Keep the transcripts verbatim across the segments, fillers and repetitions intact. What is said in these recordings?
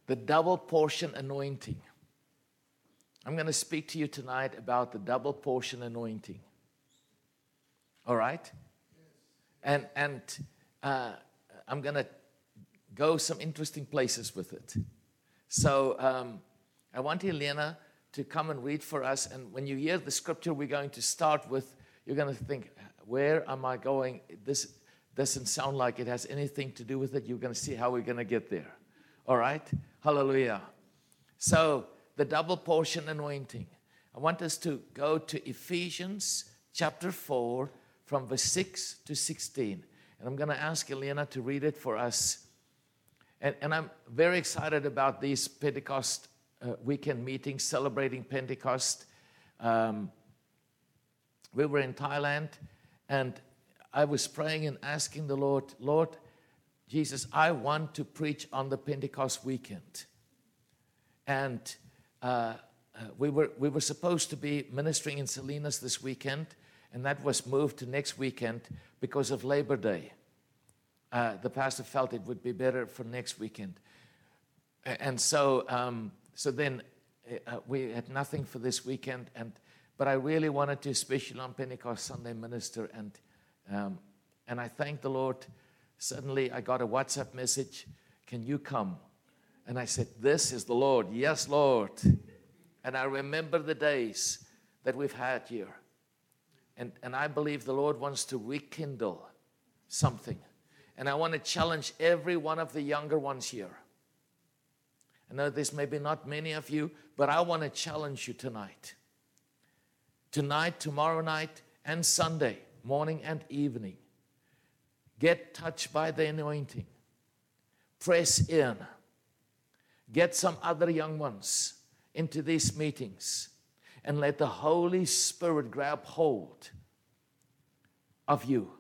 the double portion anointing. I'm going to speak to you tonight about the double portion anointing. All right? And, and uh, I'm going to go some interesting places with it. So um, I want Elena to come and read for us. And when you hear the scripture we're going to start with, you're going to think, where am I going? This doesn't sound like it has anything to do with it. You're going to see how we're going to get there. All right? Hallelujah. So the double portion anointing. I want us to go to Ephesians chapter four from verse six to sixteen. And I'm going to ask Elena to read it for us. And, and I'm very excited about these Pentecost uh, weekend meetings, celebrating Pentecost. Um, we were in Thailand, and I was praying and asking the Lord, Lord, Jesus, I want to preach on the Pentecost weekend. And uh, uh, we were we were supposed to be ministering in Salinas this weekend, and that was moved to next weekend because of Labor Day. Uh, the pastor felt it would be better for next weekend. And so um, so then uh, we had nothing for this weekend, and but I really wanted to, especially on Pentecost Sunday, minister. And um, and I thank the Lord. Suddenly I got a WhatsApp message, can you come? And I said, this is the Lord. Yes, Lord. And I remember the days that we've had here. And, and I believe the Lord wants to rekindle something. And I want to challenge every one of the younger ones here. I know there's maybe not many of you, but I want to challenge you tonight. Tonight, tomorrow night, and Sunday, morning and evening. Get touched by the anointing. Press in. Get some other young ones into these meetings. And let the Holy Spirit grab hold of you.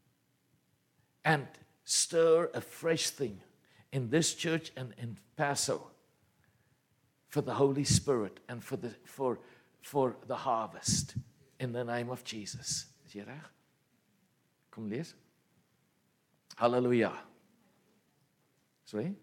And stir a fresh thing in this church and in Paso. For the Holy Spirit and for the, for, for the harvest. In the name of Jesus. Is jy reg? Kom lees. Hallelujah. Sorry?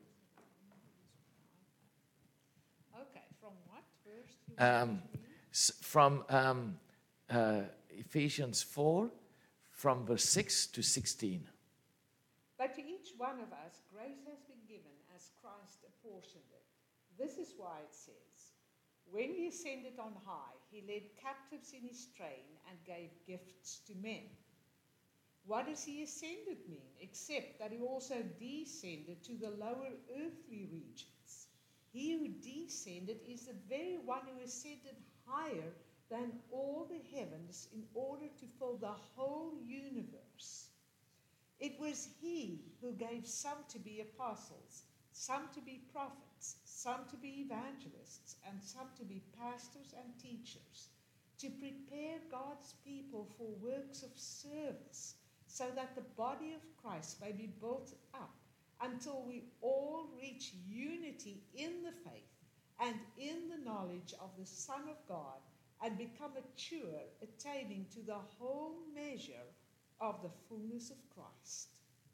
Okay, from what verse? Do you Um, want to read? s- from um, uh, Ephesians four, from verse six to sixteen. But to each one of us, grace has been given as Christ apportioned it. This is why it says, when he ascended on high, he led captives in his train and gave gifts to men. What does he ascended mean, except that he also descended to the lower earthly regions? He who descended is the very one who ascended higher than all the heavens in order to fill the whole universe. It was he who gave some to be apostles, some to be prophets, some to be evangelists, and some to be pastors and teachers, to prepare God's people for works of service, so that the body of Christ may be built up until we all reach unity in the faith and in the knowledge of the Son of God and become mature, attaining to the whole measure of the fullness of Christ.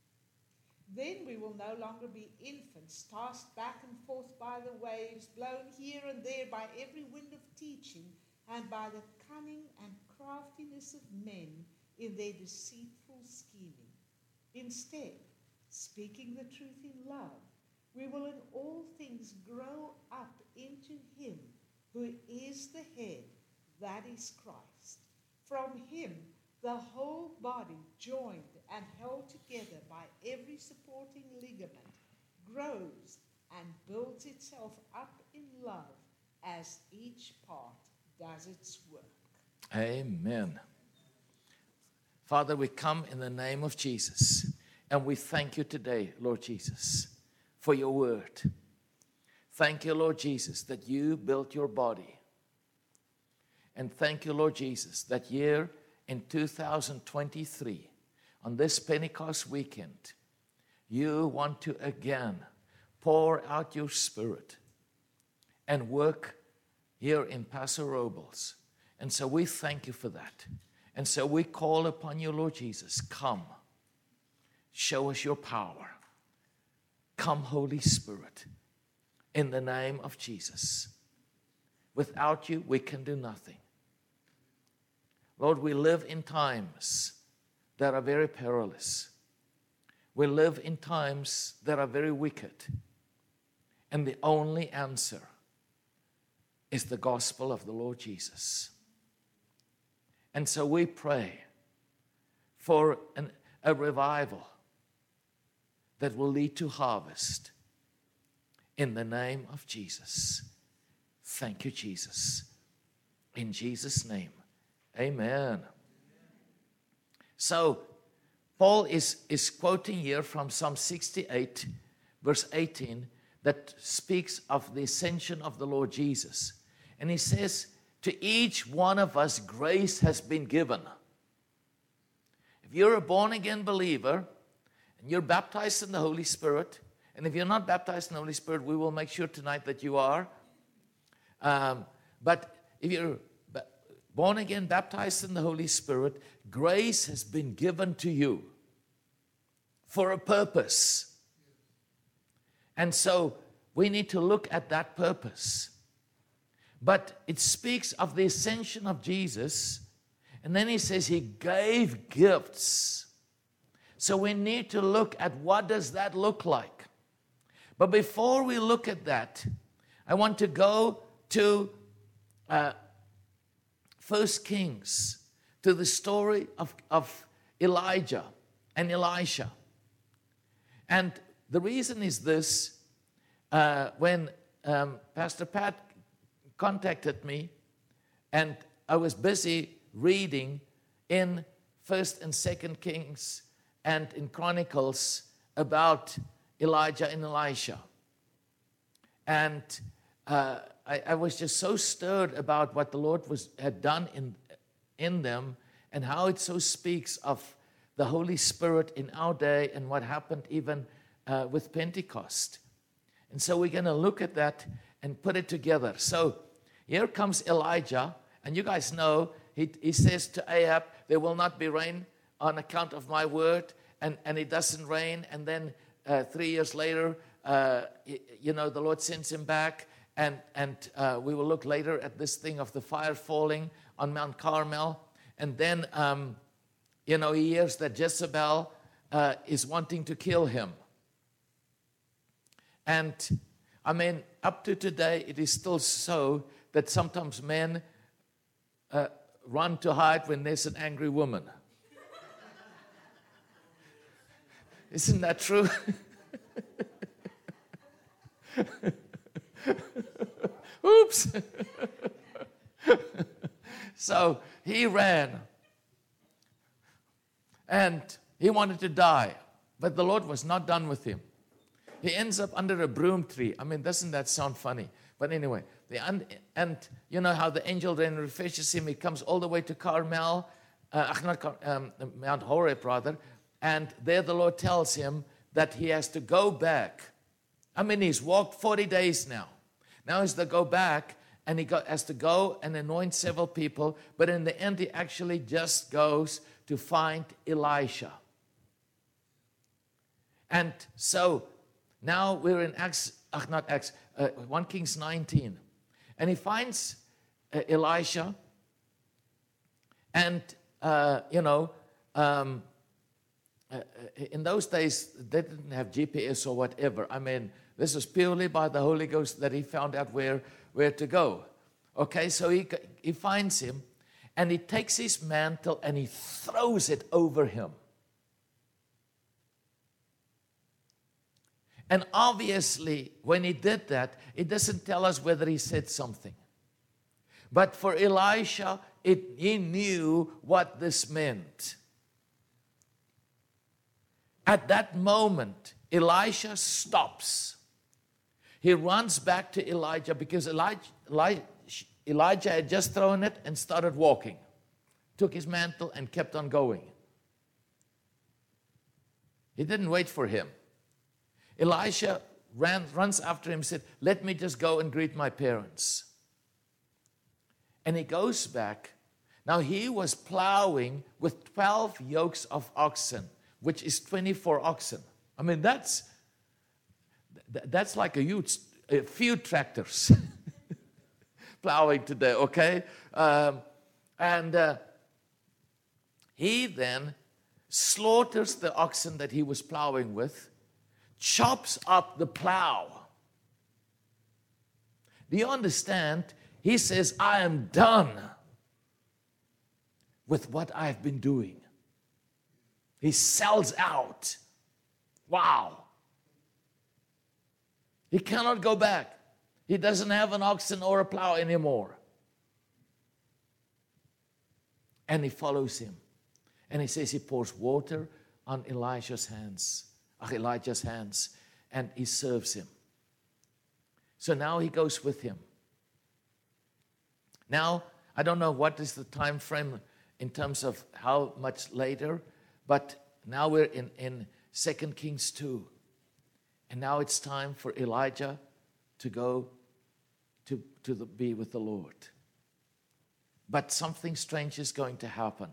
Then we will no longer be infants, tossed back and forth by the waves, blown here and there by every wind of teaching, and by the cunning and craftiness of men in their deceitful scheming. Instead, speaking the truth in love, we will in all things grow up into him who is the head, that is Christ. From him, the whole body, joined and held together by every supporting ligament, grows and builds itself up in love as each part does its work. Amen. Father, we come in the name of Jesus, and we thank you today, Lord Jesus, for your word. Thank you, Lord Jesus, that you built your body. And thank you, Lord Jesus, that year in two thousand twenty-three, on this Pentecost weekend, you want to again pour out your Spirit and work here in Paso Robles. And so we thank you for that. And so we call upon you, Lord Jesus, come, show us your power. Come, Holy Spirit, in the name of Jesus. Without you, we can do nothing. Lord, we live in times that are very perilous. We live in times that are very wicked. And the only answer is the gospel of the Lord Jesus. And so we pray for an, a revival that will lead to harvest in the name of Jesus. Thank you, Jesus. In Jesus' name, amen. So, Paul is, is quoting here from Psalm sixty-eight, verse eighteen, that speaks of the ascension of the Lord Jesus. And he says, to each one of us, grace has been given. If you're a born-again believer, and you're baptized in the Holy Spirit, and if you're not baptized in the Holy Spirit, we will make sure tonight that you are. Um, but if you're born again, baptized in the Holy Spirit, grace has been given to you for a purpose. And so we need to look at that purpose. But it speaks of the ascension of Jesus, and then he says he gave gifts. So we need to look at what does that look like. But before we look at that, I want to go to uh, First Kings, to the story of, of Elijah and Elisha. And the reason is this, uh, when um, Pastor Pat contacted me, and I was busy reading in First and Second Kings and in Chronicles about Elijah and Elisha. And uh, I, I was just so stirred about what the Lord was had done in, in them, and how it so speaks of the Holy Spirit in our day and what happened even uh, with Pentecost. And so we're going to look at that and put it together. So here comes Elijah, and you guys know, he, he says to Ahab, there will not be rain on account of my word, and, and it doesn't rain. And then uh, three years later, uh, you know, the Lord sends him back, and, and uh, we will look later at this thing of the fire falling on Mount Carmel. And then, um, you know, he hears that Jezebel uh, is wanting to kill him. And, I mean, up to today, it is still so that sometimes men uh, run to hide when there's an angry woman. Isn't that true? Oops. So he ran. And he wanted to die. But the Lord was not done with him. He ends up under a broom tree. I mean, doesn't that sound funny? But anyway, the and, and you know how the angel then refreshes him. He comes all the way to Carmel, uh, not, um, Mount Horeb rather, and there the Lord tells him that he has to go back. I mean, he's walked forty days now. Now he's to go back, and he got, has to go and anoint several people, but in the end he actually just goes to find Elisha. And so now we're in Acts, uh, not Acts, uh, First Kings nineteen. And he finds uh, Elisha. And, uh, you know, um, uh, in those days, they didn't have G P S or whatever. I mean, this was purely by the Holy Ghost that he found out where, where to go. Okay, so he, he finds him. And he takes his mantle and he throws it over him. And obviously, when he did that, it doesn't tell us whether he said something. But for Elisha, it, he knew what this meant. At that moment, Elisha stops. He runs back to Elijah because Elijah, Elijah, Elijah had just thrown it and started walking. Took his mantle and kept on going. He didn't wait for him. Elisha ran, runs after him and said, let me just go and greet my parents. And he goes back. Now he was plowing with twelve yokes of oxen, which is twenty-four oxen. I mean, that's, that's like a huge, a few tractors plowing today, okay? Um, and uh, he then slaughters the oxen that he was plowing with, chops up the plow. Do you understand? He says, I am done with what I've been doing. He sells out. Wow. He cannot go back. He doesn't have an oxen or a plow anymore. And he follows him. And he says he pours water on Elijah's hands, Elijah's hands, and he serves him. So now he goes with him. Now, I don't know what is the time frame in terms of how much later, but now we're in, in Second Kings two. And now it's time for Elijah to go to, to the, be with the Lord. But something strange is going to happen.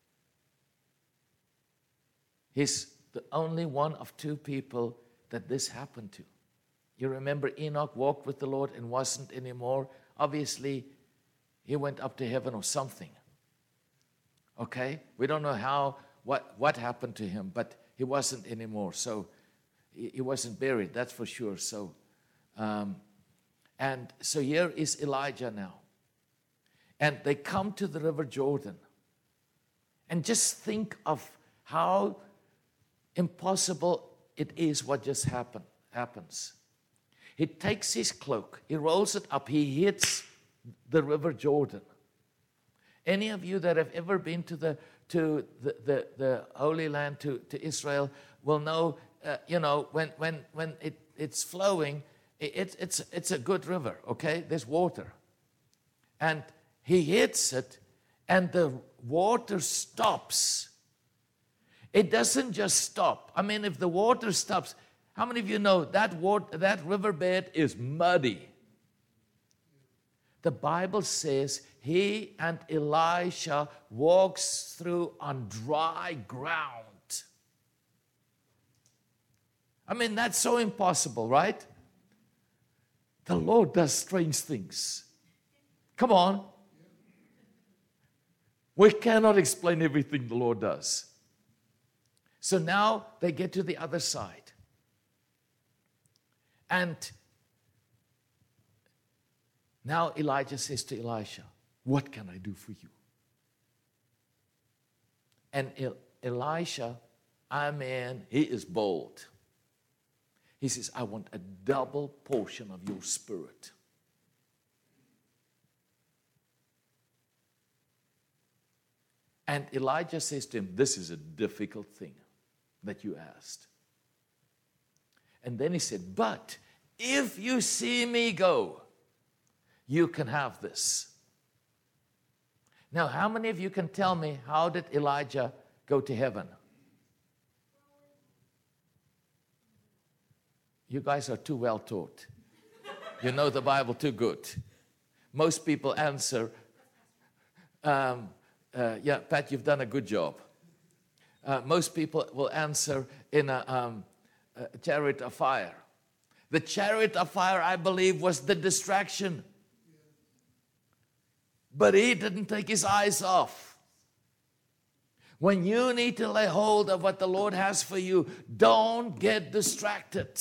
He's the only one of two people that this happened to. You remember Enoch walked with the Lord and wasn't anymore. Obviously, he went up to heaven or something. Okay? We don't know how, what, what happened to him, but he wasn't anymore. So he, he wasn't buried, that's for sure. So, um, and so here is Elijah now. And they come to the River Jordan. And just think of how impossible it is what just happened, happens. He takes his cloak, he rolls it up, he hits the River Jordan. Any of you that have ever been to the to the, the, the Holy Land, to, to Israel, will know, uh, you know, when when when it, it's flowing, it, it's it's a good river, okay? There's water. And he hits it, and the water stops. It doesn't just stop. I mean, if the water stops, how many of you know that water, that riverbed is muddy? The Bible says he and Elisha walks through on dry ground. I mean, that's so impossible, right? The Lord does strange things. Come on. We cannot explain everything the Lord does. So now they get to the other side. And now Elijah says to Elisha, what can I do for you? And El- Elisha, I mean, he is bold. He says, I want a double portion of your spirit. And Elijah says to him, this is a difficult thing that you asked. And then he said, but if you see me go, you can have this. Now, how many of you can tell me, how did Elijah go to heaven? You guys are too well taught. You know the Bible too good. Most people answer, um, uh, yeah, Pat, you've done a good job. Uh, most people will answer in a, um, a chariot of fire. The chariot of fire, I believe, was the distraction. But he didn't take his eyes off. When you need to lay hold of what the Lord has for you, don't get distracted.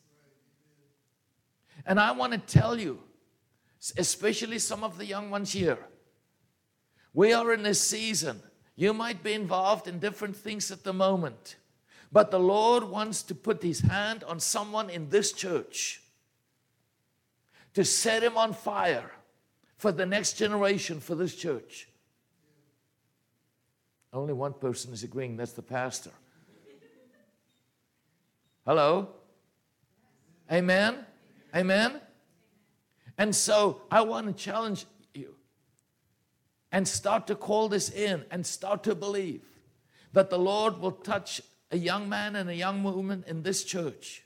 And I want to tell you, especially some of the young ones here, we are in a season. You might be involved in different things at the moment, but the Lord wants to put his hand on someone in this church to set him on fire for the next generation, for this church. Only one person is agreeing, that's the pastor. Hello? Amen? Amen? And so I want to challenge you and start to call this in and start to believe that the Lord will touch a young man and a young woman in this church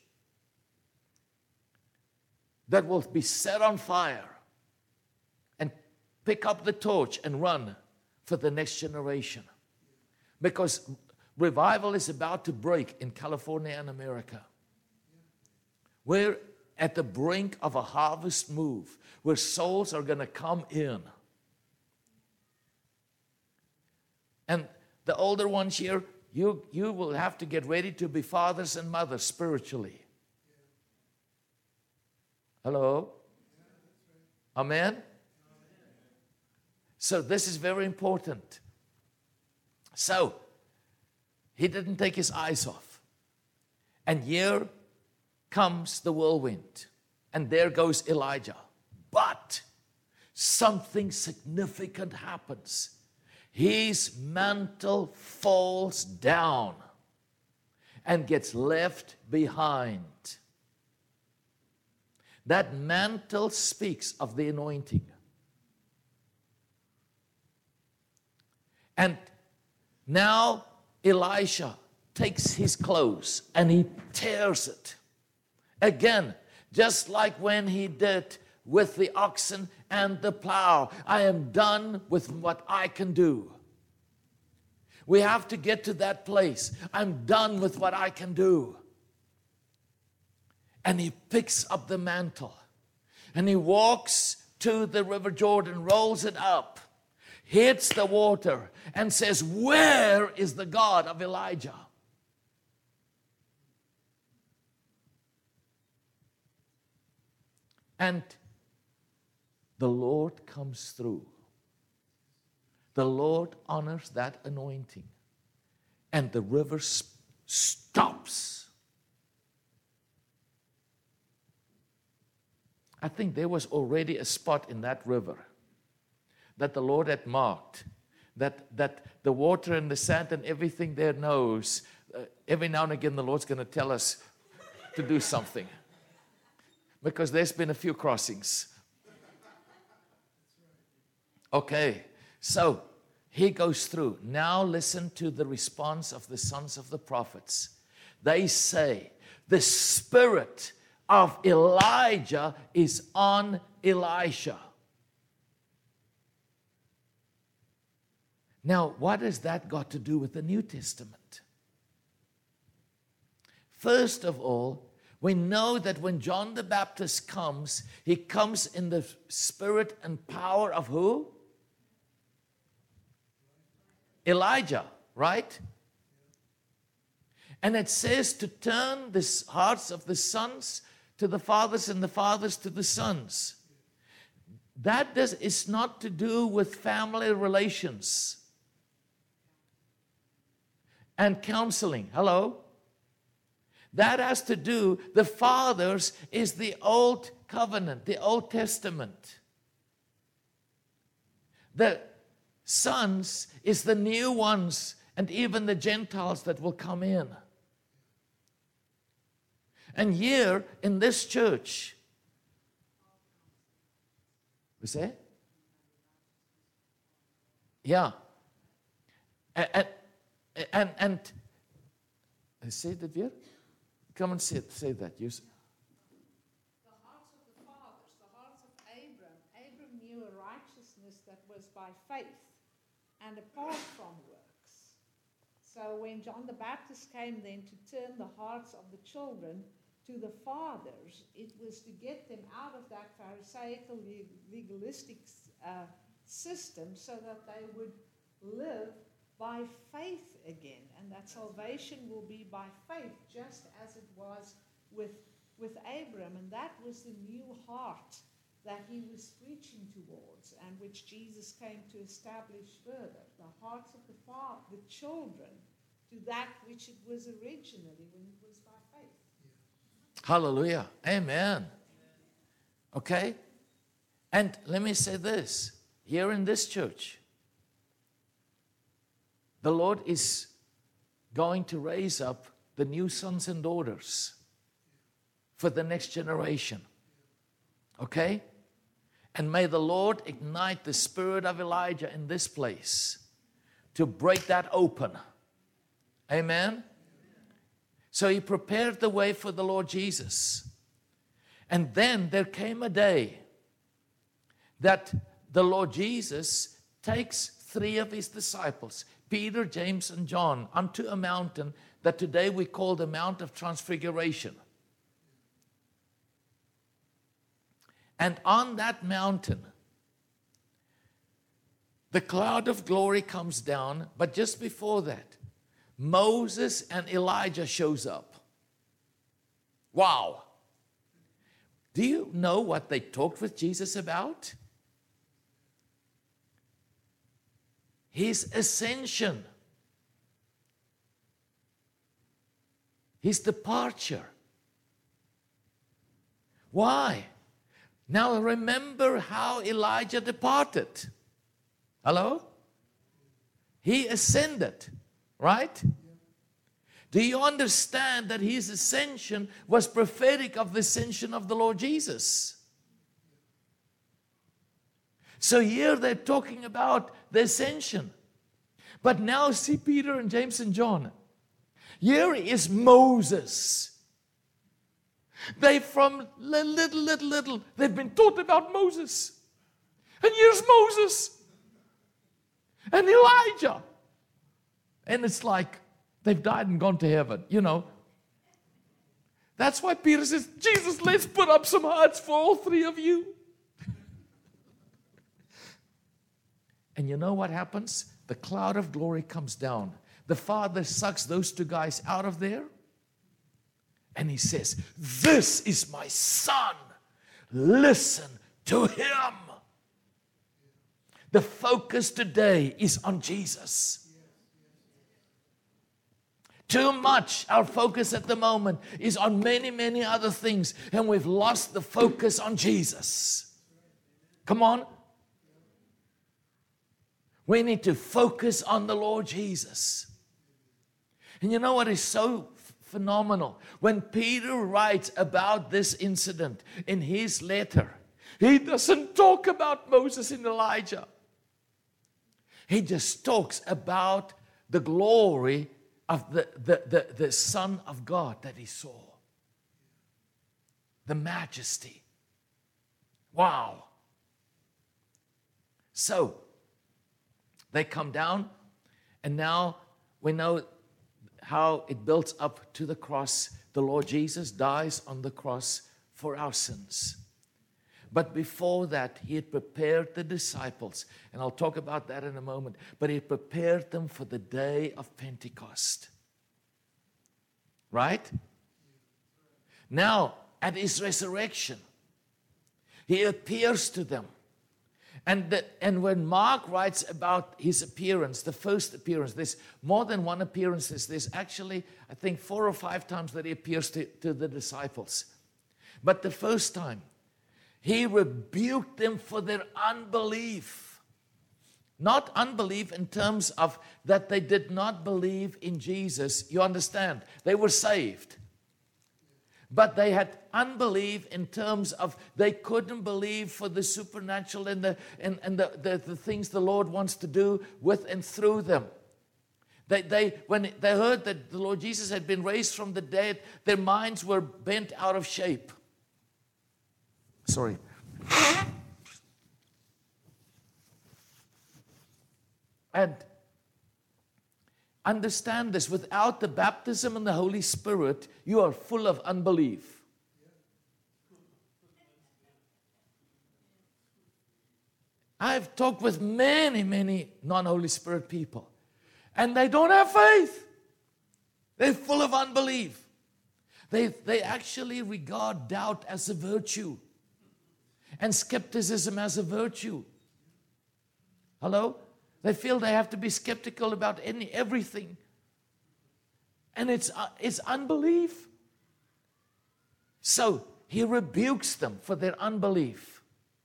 that will be set on fire and pick up the torch and run for the next generation. Because revival is about to break in California and America. We're at the brink of a harvest move where souls are going to come in. And the older ones here, you, you will have to get ready to be fathers and mothers spiritually. Hello? Amen? So this is very important. So, he didn't take his eyes off. And here comes the whirlwind. And there goes Elijah. But something significant happens. His mantle falls down and gets left behind. That mantle speaks of the anointing. And now Elisha takes his clothes and he tears it. Again, just like when he did with the oxen and the plow. I am done with what I can do. We have to get to that place. I'm done with what I can do. And he picks up the mantle and he walks to the river Jordan, rolls it up, hits the water, and says, "Where is the God of Elijah?" And the Lord comes through. The Lord honors that anointing. And the river sp- stops. I think there was already a spot in that river that the Lord had marked, that, that the water and the sand and everything there knows. Uh, every now and again the Lord's going to tell us to do something. Because there's been a few crossings. Okay, so he goes through. Now listen to the response of the sons of the prophets. They say, the spirit of Elijah is on Elisha. Now, what has that got to do with the New Testament? First of all, we know that when John the Baptist comes, he comes in the spirit and power of who? Elijah, right? And it says to turn the hearts of the sons to the fathers and the fathers to the sons. That does, is not to do with family relations and counseling. Hello? That has to do, the fathers is the old covenant, the Old Testament. The sons is the new ones, and even the Gentiles that will come in. And here in this church, we say? Yeah. And, and, and, say it weer. Come and say, say that. You say. The hearts of the fathers, the hearts of Abram. Abram knew a righteousness that was by faith and apart from works. So when John the Baptist came then to turn the hearts of the children to the fathers, it was to get them out of that Pharisaical, legalistic uh, system so that they would live by faith again, and that salvation will be by faith, just as it was with, with Abram. And that was the new heart that he was reaching towards, and which Jesus came to establish further. The hearts of the father, the children, to that which it was originally when it was by faith. Hallelujah. Amen. Okay? And let me say this. Here in this church, the Lord is going to raise up the new sons and daughters for the next generation. Okay? And may the Lord ignite the spirit of Elijah in this place to break that open. Amen? So he prepared the way for the Lord Jesus. And then there came a day that the Lord Jesus takes three of his disciples, Peter, James, and John, unto a mountain that today we call the Mount of Transfiguration. And on that mountain, the cloud of glory comes down, but just before that, Moses and Elijah shows up. Wow. Do you know what they talked with Jesus about? His ascension. His departure. Why? Now remember how Elijah departed. Hello? He ascended, right? Do you understand that his ascension was prophetic of the ascension of the Lord Jesus? So here they're talking about the ascension. But now see Peter and James and John. Here is Moses. They from little, little, little, they've been taught about Moses. And here's Moses. And Elijah. And it's like they've died and gone to heaven, you know. That's why Peter says, Jesus, let's put up some hearts for all three of you. And you know what happens? The cloud of glory comes down. The Father sucks those two guys out of there. And he says, this is my son. Listen to him. The focus today is on Jesus. Too much, our focus at the moment is on many, many other things. And we've lost the focus on Jesus. Come on. We need to focus on the Lord Jesus. And you know what is so phenomenal? When Peter writes about this incident in his letter, he doesn't talk about Moses and Elijah. He just talks about the glory of the, the, the, the Son of God that he saw. The majesty. Wow. So, they come down, and now we know how it builds up to the cross. The Lord Jesus dies on the cross for our sins. But before that, he had prepared the disciples, and I'll talk about that in a moment, but he prepared them for the day of Pentecost. Right? Now, at his resurrection, he appears to them. And, the, and when Mark writes about his appearance, the first appearance, there's more than one appearances. There's actually, I think, four or five times that he appears to, to the disciples. But the first time, he rebuked them for their unbelief. Not unbelief in terms of that they did not believe in Jesus. You understand? They were saved. But they had unbelief in terms of they couldn't believe for the supernatural and the and, and the, the, the things the Lord wants to do with and through them. They, they when they heard that the Lord Jesus had been raised from the dead, their minds were bent out of shape. Sorry. And understand this, without the baptism in the Holy Spirit, you are full of unbelief. I've talked with many, many non-Holy Spirit people, and they don't have faith. They're full of unbelief. They, they actually regard doubt as a virtue and skepticism as a virtue. Hello? They feel they have to be skeptical about any everything. And it's, uh, it's unbelief. So he rebukes them for their unbelief.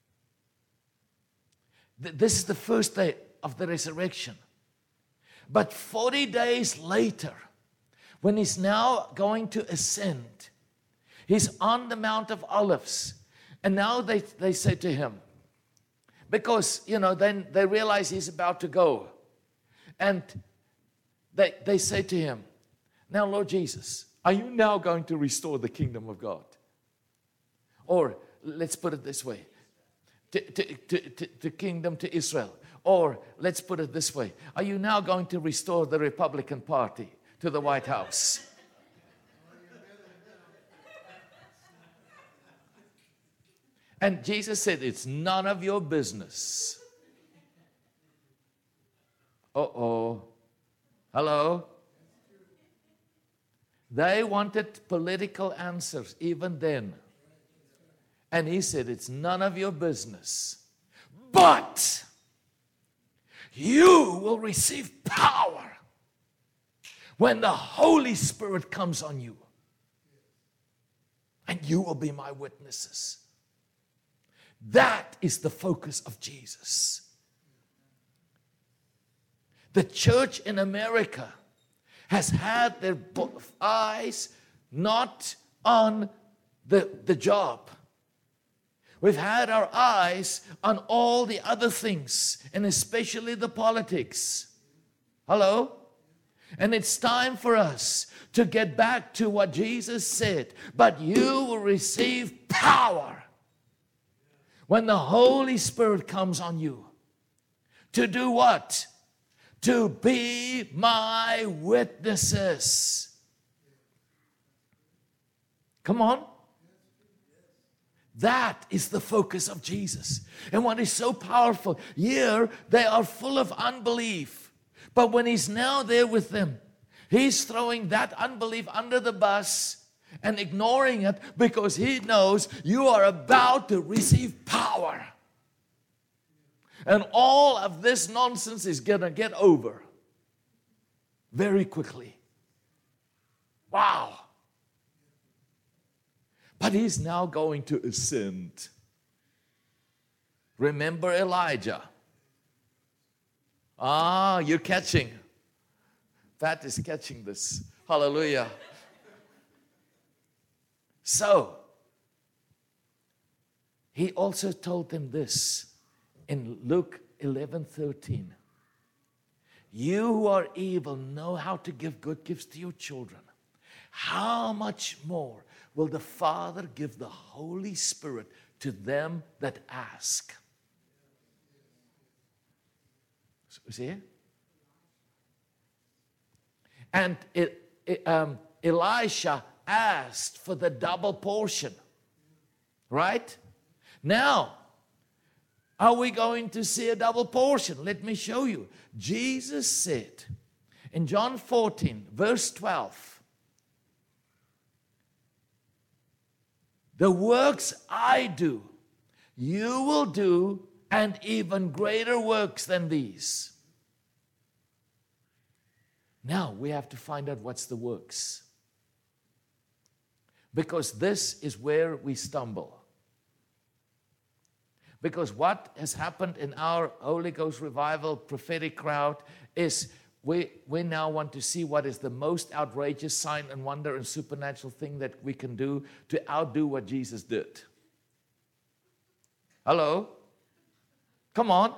Th- this is the first day of the resurrection. But forty days later, when he's now going to ascend, he's on the Mount of Olives. And now they, they say to him, because, you know, then they realize he's about to go. And they, they say to him, now, Lord Jesus, are you now going to restore the kingdom of God? Or, let's put it this way, to, to, to, to, to kingdom to Israel. Or, let's put it this way, are you now going to restore the Republican Party to the White House? And Jesus said, it's none of your business. Uh-oh. Hello? They wanted political answers even then. And he said, it's none of your business. But you will receive power when the Holy Spirit comes on you. And you will be my witnesses. That is the focus of Jesus. The church in America has had their eyes not on the, the job. We've had our eyes on all the other things, and especially the politics. Hello? And it's time for us to get back to what Jesus said. But you will receive power when the Holy Spirit comes on you. To do what? To be my witnesses. Come on. That is the focus of Jesus. And what is so powerful, here they are full of unbelief. But when he's now there with them, he's throwing that unbelief under the bus and ignoring it because he knows you are about to receive power. And all of this nonsense is going to get over very quickly. Wow. But he's now going to ascend. Remember Elijah. Ah, you're catching. That is catching this. Hallelujah. So, he also told them this in Luke eleven thirteen. You who are evil know how to give good gifts to your children. How much more will the Father give the Holy Spirit to them that ask? See? And it, it, um, Elisha asked for the double portion. Right? Now, are we going to see a double portion? Let me show you. Jesus said in John fourteen, verse twelve, the works I do, you will do, and even greater works than these. Now we have to find out what's the works. Because this is where we stumble. Because what has happened in our Holy Ghost revival prophetic crowd is we, we now want to see what is the most outrageous sign and wonder and supernatural thing that we can do to outdo what Jesus did. Hello? Come on.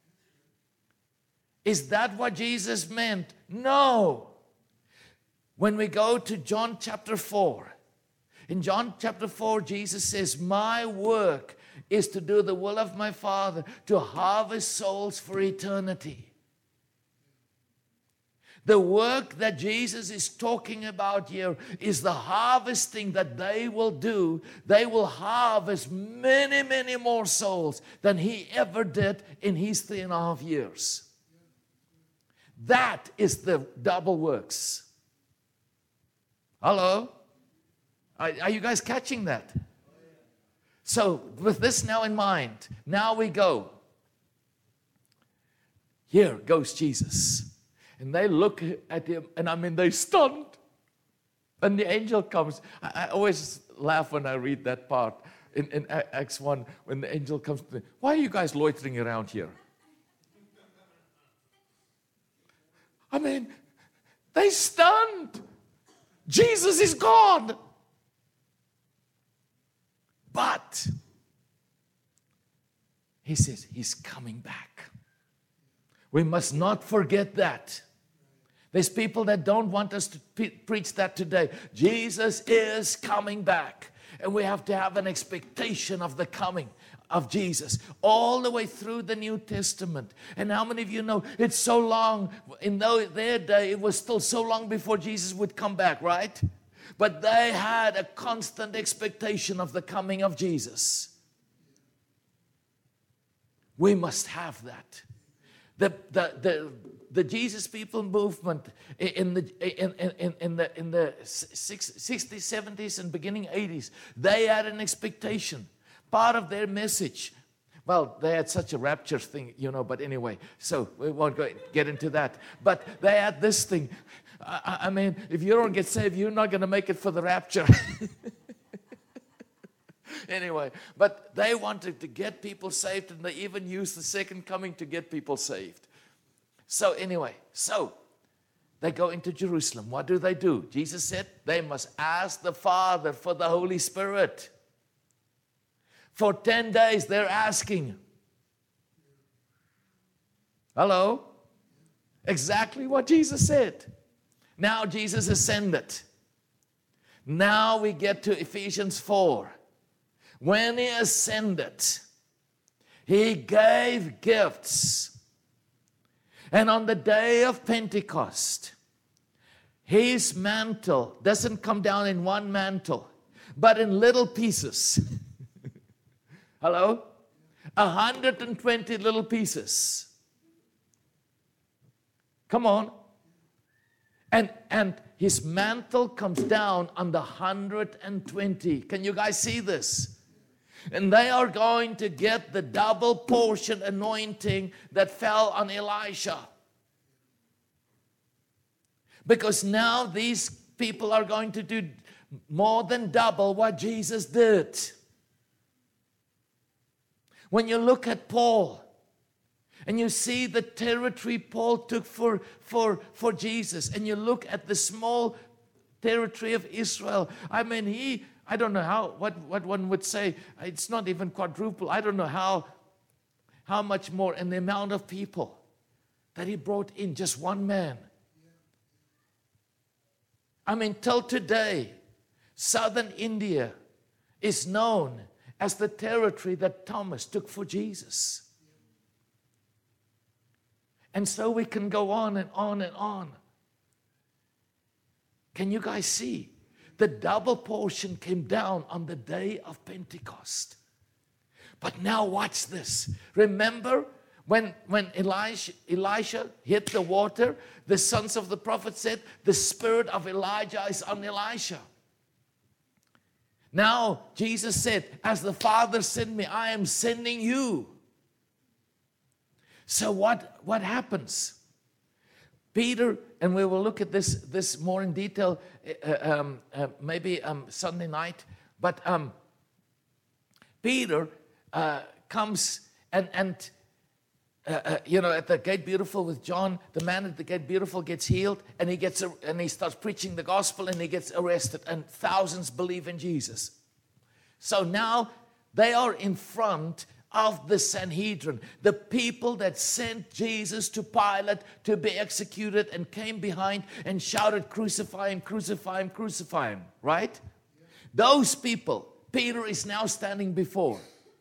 Is that what Jesus meant? No. When we go to John chapter four, in John chapter four, Jesus says, my work is to do the will of my Father, to harvest souls for eternity. The work that Jesus is talking about here is the harvesting that they will do. They will harvest many, many more souls than he ever did in his three and a half years. That is the double works. Hello? Are, are you guys catching that? So, with this now in mind, now we go. Here goes Jesus. And they look at him, and I mean, they're stunned. And the angel comes. I, I always laugh when I read that part in, in Acts one, when the angel comes to them. Why are you guys loitering around here? I mean, they stunned. Jesus is God. But he says he's coming back. We must not forget that. There's people that don't want us to pre- preach that today. Jesus is coming back. And we have to have an expectation of the coming of Jesus all the way through the New Testament. And how many of you know it's so long, in their day, it was still so long before Jesus would come back, right? But they had a constant expectation of the coming of Jesus. We must have that. The, the, the, the Jesus People movement in the, in, in, in the, in the sixties, seventies, and beginning eighties, they had an expectation. Part of their message, well, they had such a rapture thing, you know, but anyway, so we won't go get into that. But they had this thing. I, I mean, if you don't get saved, you're not going to make it for the rapture. Anyway, but they wanted to get people saved, and they even used the second coming to get people saved. So anyway, so they go into Jerusalem. What do they do? Jesus said they must ask the Father for the Holy Spirit. For ten days they're asking. Hello? Exactly what Jesus said. Now Jesus ascended. Now we get to Ephesians four. When he ascended, he gave gifts. And on the day of Pentecost, his mantle doesn't come down in one mantle, but in little pieces. Hello? one hundred twenty little pieces. Come on. And, and his mantle comes down on the one hundred twenty. Can you guys see this? And they are going to get the double portion anointing that fell on Elisha. Because now these people are going to do more than double what Jesus did. When you look at Paul, and you see the territory Paul took for, for, for Jesus, and you look at the small territory of Israel, I mean, he... I don't know how, what, what one would say, it's not even quadruple. I don't know how, how much more, and the amount of people that he brought in, just one man. I mean, till today, southern India is known as the territory that Thomas took for Jesus. And so we can go on and on and on. Can you guys see? The double portion came down on the day of Pentecost. But now watch this. Remember when, when Elisha, Elisha hit the water, the sons of the prophet said, the spirit of Elijah is on Elisha. Now Jesus said, as the Father sent me, I am sending you. So what, what happens? Peter, and we will look at this, this more in detail uh, um, uh, maybe um, Sunday night, but um, Peter uh, comes and, and uh, uh, you know, at the Gate Beautiful with John, the man at the Gate Beautiful gets healed, and he gets and he starts preaching the gospel, and he gets arrested, and thousands believe in Jesus. So now they are in front of the Sanhedrin, the people that sent Jesus to Pilate to be executed and came behind and shouted, crucify him, crucify him, crucify him, right? Yeah. Those people, Peter is now standing before.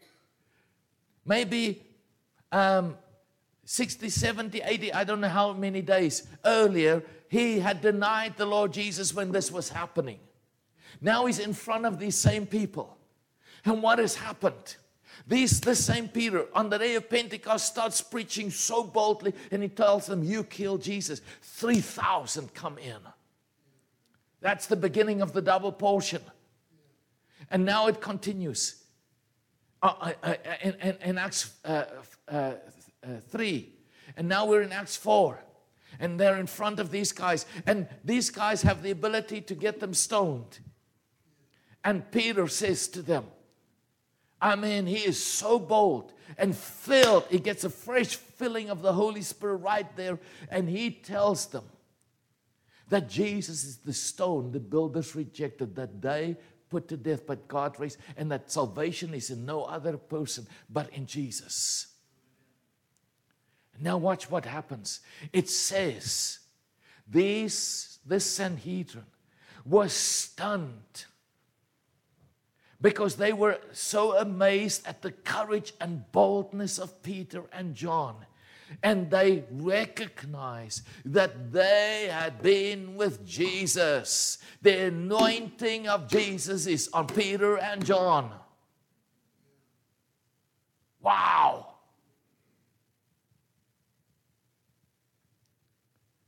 Maybe um, sixty, seventy, eighty, I don't know how many days earlier, he had denied the Lord Jesus when this was happening. Now he's in front of these same people. And what has happened? These, this same Peter, on the day of Pentecost, starts preaching so boldly, and he tells them, you killed Jesus. three thousand come in. That's the beginning of the double portion. And now it continues. Uh, uh, in, in, in Acts uh, uh, uh, three. And now we're in Acts four. And they're in front of these guys. And these guys have the ability to get them stoned. And Peter says to them, I mean, he is so bold and filled. He gets a fresh filling of the Holy Spirit right there. And he tells them that Jesus is the stone the builders rejected, that they put to death, but God raised. And that salvation is in no other person but in Jesus. Now watch what happens. It says, these, this Sanhedrin was stunned, because they were so amazed at the courage and boldness of Peter and John. And they recognized that they had been with Jesus. The anointing of Jesus is on Peter and John. Wow.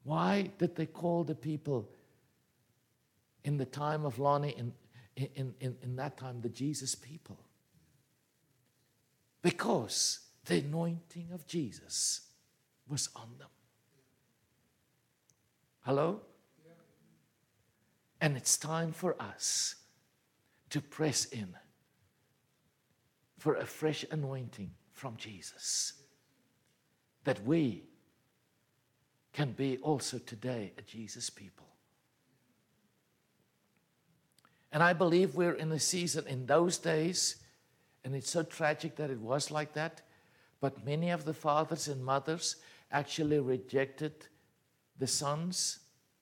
Why did they call the people in the time of Lonnie, in, in, in, in that time, the Jesus people? Because the anointing of Jesus was on them. Hello? And it's time for us to press in for a fresh anointing from Jesus, that we can be also today a Jesus people. And I believe we're in a season in those days, and it's so tragic that it was like that, but many of the fathers and mothers actually rejected the sons.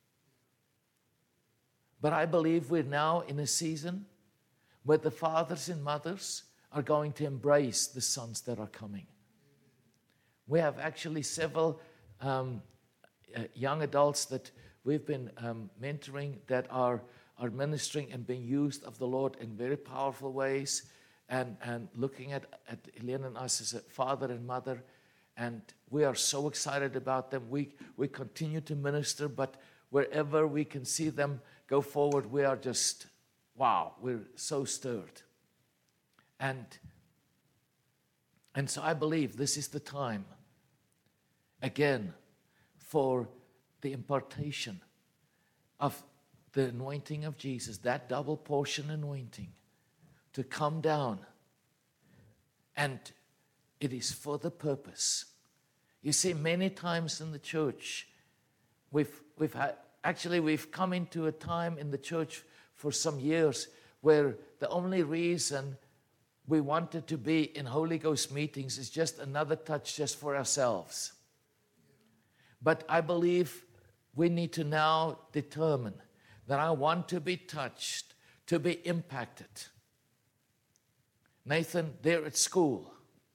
But I believe we're now in a season where the fathers and mothers are going to embrace the sons that are coming. We have actually several um, uh, young adults that we've been um, mentoring that are, are ministering and being used of the Lord in very powerful ways, and, and looking at, at Helene and us as a father and mother. And we are so excited about them. We, we continue to minister, but wherever we can see them go forward, we are just, wow, we're so stirred. And, and so I believe this is the time, again, for the impartation of the anointing of Jesus, that double portion anointing, to come down. And it is for the purpose. You see, many times in the church, we've, we've had, actually we've come into a time in the church for some years where the only reason we wanted to be in Holy Ghost meetings is just another touch just for ourselves. But I believe we need to now determine that I want to be touched, to be impacted. Nathan, there at school,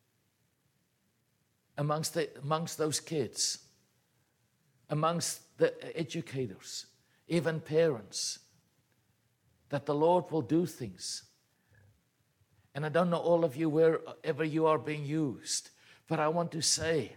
amongst, the, amongst those kids, amongst the educators, even parents, that the Lord will do things. And I don't know all of you wherever you are being used, but I want to say,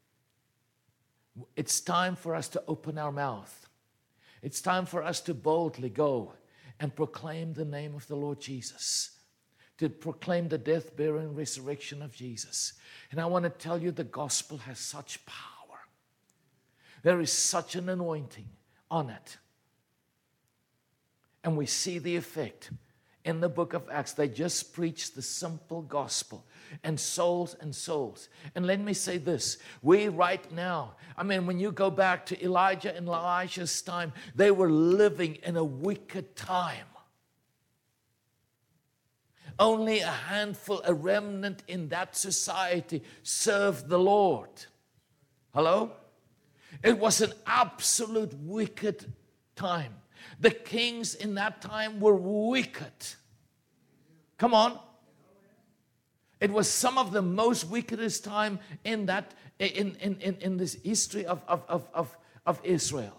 it's time for us to open our mouth. It's time for us to boldly go and proclaim the name of the Lord Jesus, to proclaim the death, burial, and resurrection of Jesus. And I want to tell you, the gospel has such power. There is such an anointing on it. And we see the effect. In the book of Acts, they just preached the simple gospel, and souls and souls. And let me say this, we right now, I mean, when you go back to Elijah and Elisha's time, they were living in a wicked time. Only a handful, a remnant in that society served the Lord. Hello? It was an absolute wicked time. The kings in that time were wicked. Come on. It was some of the most wickedest time in that in, in, in, in this history of, of, of, of, of Israel.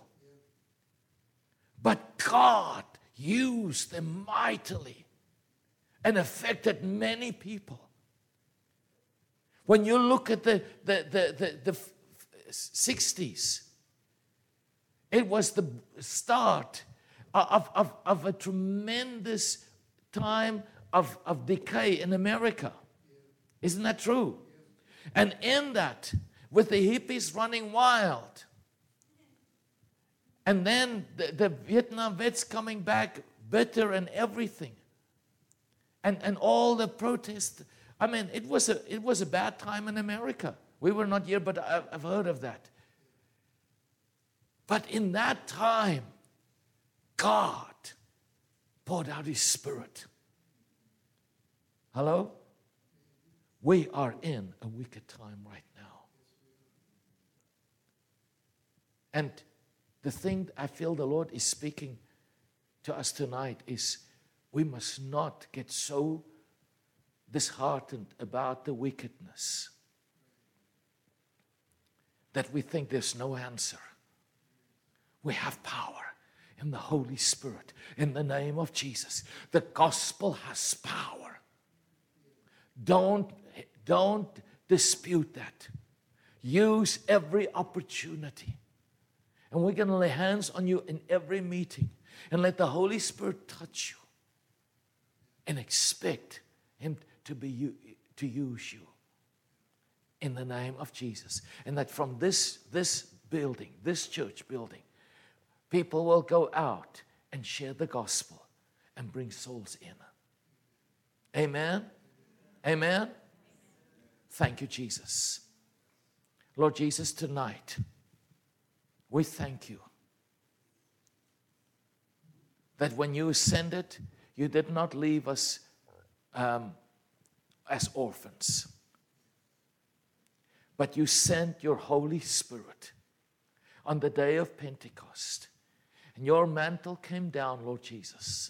But God used them mightily and affected many people. When you look at the, the, the, the, the sixties, it was the start Of, of, of a tremendous time of, of decay in America. Isn't that true? And in that, with the hippies running wild, and then the, the Vietnam vets coming back bitter and everything, and, and all the protests. I mean, it was, a, it was a bad time in America. We were not here, but I've, I've heard of that. But in that time, God poured out His Spirit. Hello? We are in a wicked time right now. And the thing I feel the Lord is speaking to us tonight is we must not get so disheartened about the wickedness that we think there's no answer. We have power in the Holy Spirit, in the name of Jesus. The gospel has power. Don't, don't dispute that. Use every opportunity. And we're going to lay hands on you in every meeting and let the Holy Spirit touch you and expect Him to be to use you in the name of Jesus. And that from this, this building, this church building, people will go out and share the gospel and bring souls in. Amen? Amen? Thank you, Jesus. Lord Jesus, tonight, we thank you that when you ascended, you did not leave us um, as orphans, but you sent your Holy Spirit on the day of Pentecost. And your mantle came down, Lord Jesus.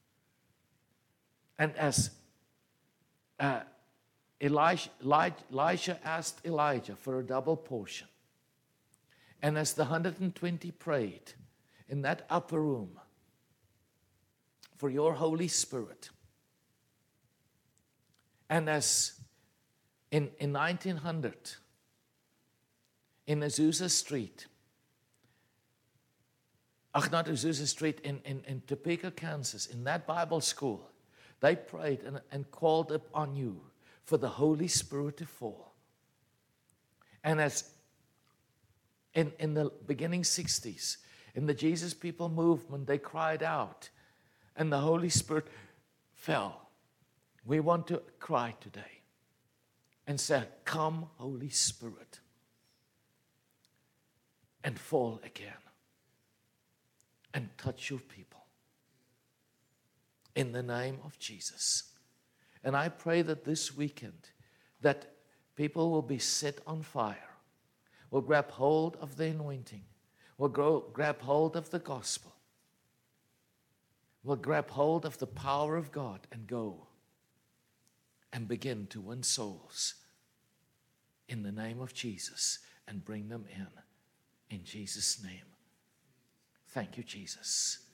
And as uh, Elijah, Elijah asked Elijah for a double portion, and as the one hundred twenty prayed in that upper room for your Holy Spirit, and as in, in nineteen hundred, in Azusa Street, ach, not Azusa Street, in, in, in Topeka, Kansas, in that Bible school, they prayed and, and called upon you for the Holy Spirit to fall. And as in, in the beginning sixties, in the Jesus People movement, they cried out, and the Holy Spirit fell. We want to cry today and say, come, Holy Spirit, and fall again and touch your people in the name of Jesus. And I pray that this weekend that people will be set on fire, will grab hold of the anointing, will grow, grab hold of the gospel, will grab hold of the power of God and go and begin to win souls in the name of Jesus and bring them in. In Jesus' name. Thank you, Jesus.